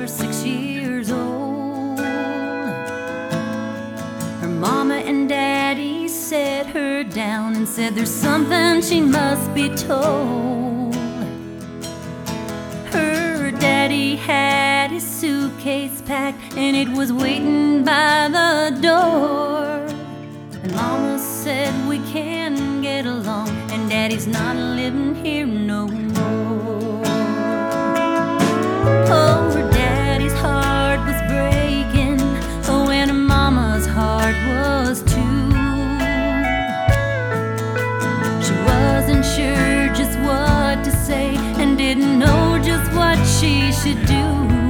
or 6 years old. Her mama and daddy set her down and said there's something she must be told. Her daddy had his suitcase packed and it was waiting by the door. And mama said we can get along and daddy's not living here no more. Oh, her daddy's heart was breaking, oh, and her mama's heart was too. She wasn't sure just what to say and didn't know just what she should do.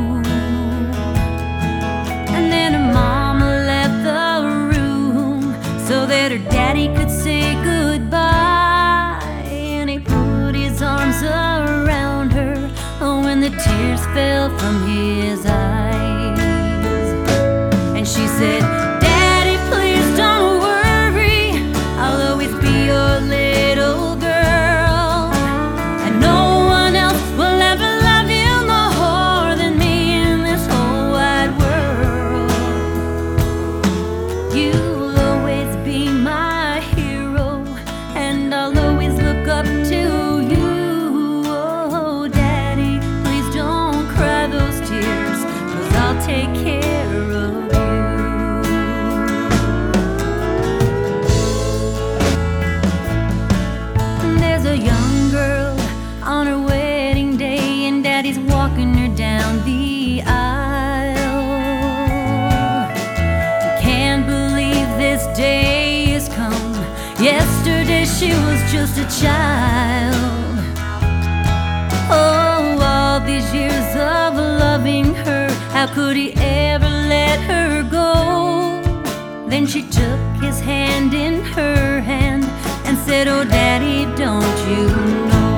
And then her mama left the room so that her daddy could say goodbye. And he put his arms around her, oh, when the tears fell from his eyes. And she said, "Daddy, please don't worry, I'll always be your little girl. And no one else will ever love you more than me in this whole wide world. You'll always be my hero, and I'll always look up to you. Oh, Daddy, please don't cry those tears, 'cause I'll take care of you." There's a young girl on her wedding day, and Daddy's walking her down the aisle. Can't believe this day has come. Yesterday she was just a child. Oh, all these years of loving her, how could he ever let her go? Then she took his hand in her hand and said, "Oh, Daddy, don't you know?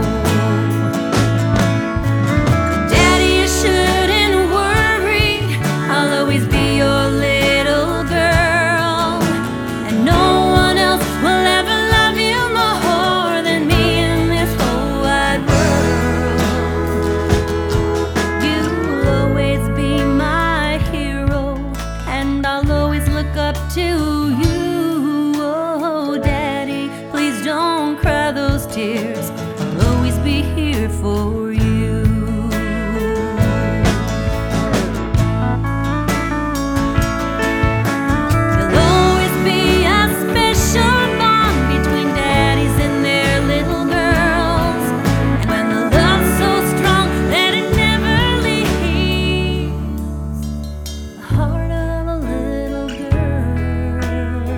Daddy, you shouldn't worry, I'll always be your little girl. And no one else will ever love you more than me in this whole wide world. You'll always be my hero, and I'll always look up to you. Oh, Daddy, please don't cry those tears, I'll always be here for you." There'll always be a special bond between daddies and their little girls. And when the love's so strong that it never leaves the heart of a little girl.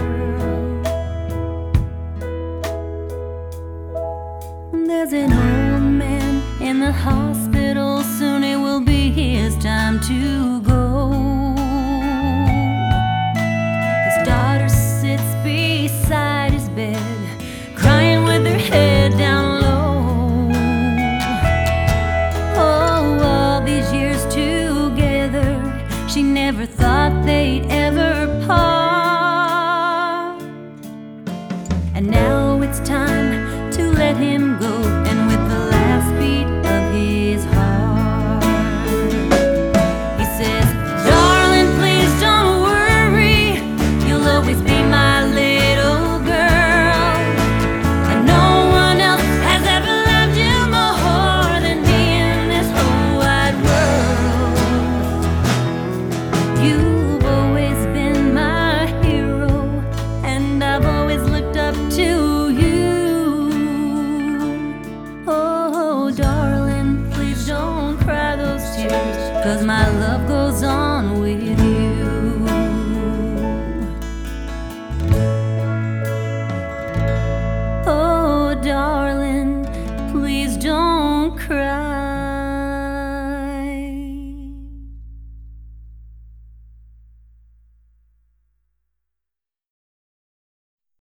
There's an old man in the hospital, soon it will be his time to go. His daughter sits beside his bed, crying with her head down low. Oh, all these years together, she never thought they'd ever part. And now it's time to let him go, and with the last beat of his heart, he says, "Darling, please don't worry, you'll always be my little girl. And no one else has ever loved you more than me in this whole wide world. You've always been my hero, and I've always looked up to you. Oh, darling, please don't cry those tears, 'cause my love goes on with you. Oh, darling,